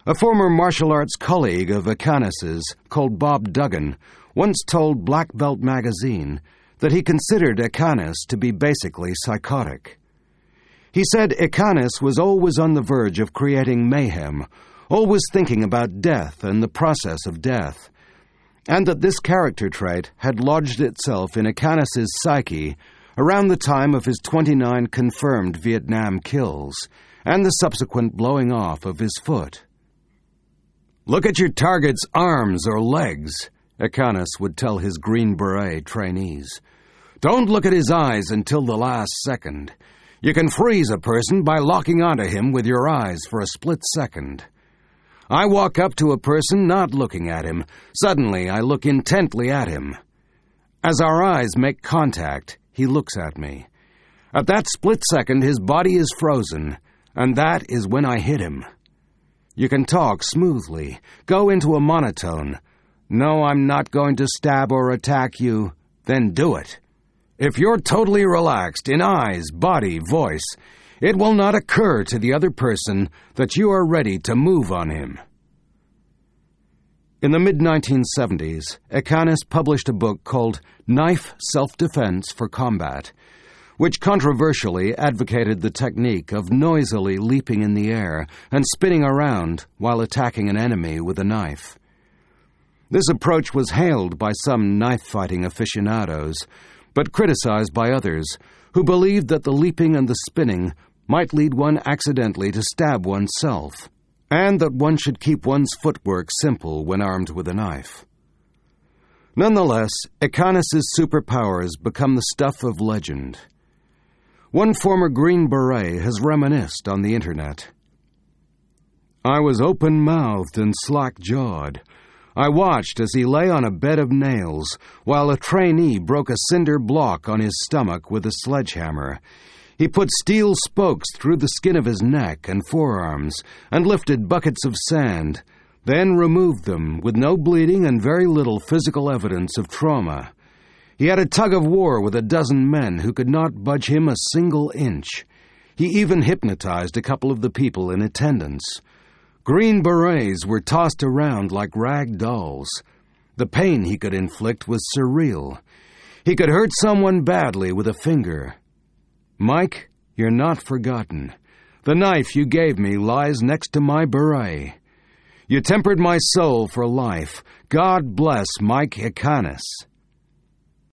A former martial arts colleague of Ikanis's, called Bob Duggan, once told Black Belt magazine that he considered Ikanis to be basically psychotic. He said Ikanis was always on the verge of creating mayhem, always thinking about death and the process of death, and that this character trait had lodged itself in Ikanis's psyche around the time of his 29 confirmed Vietnam kills and the subsequent blowing off of his foot. "Look at your target's arms or legs," Ikanis would tell his Green Beret trainees. "Don't look at his eyes until the last second. You can freeze a person by locking onto him with your eyes for a split second. I walk up to a person not looking at him. Suddenly, I look intently at him. As our eyes make contact, he looks at me. At that split second, his body is frozen, and that is when I hit him. You can talk smoothly, go into a monotone. 'No, I'm not going to stab or attack you,' then do it. If you're totally relaxed in eyes, body, voice, it will not occur to the other person that you are ready to move on him." In the mid-1970s, Ikanis published a book called Knife Self-Defense for Combat, which controversially advocated the technique of noisily leaping in the air and spinning around while attacking an enemy with a knife. This approach was hailed by some knife-fighting aficionados, but criticized by others, who believed that the leaping and the spinning might lead one accidentally to stab oneself, and that one should keep one's footwork simple when armed with a knife. Nonetheless, Ikanis's superpowers become the stuff of legend. One former Green Beret has reminisced on the internet. "I was open-mouthed and slack-jawed. I watched as he lay on a bed of nails while a trainee broke a cinder block on his stomach with a sledgehammer. He put steel spokes through the skin of his neck and forearms and lifted buckets of sand, then removed them with no bleeding and very little physical evidence of trauma. He had a tug-of-war with a dozen men who could not budge him a single inch. He even hypnotized a couple of the people in attendance. Green Berets were tossed around like rag dolls. The pain he could inflict was surreal. He could hurt someone badly with a finger. Mike, you're not forgotten. The knife you gave me lies next to my beret. You tempered my soul for life. God bless Mike Ikanis."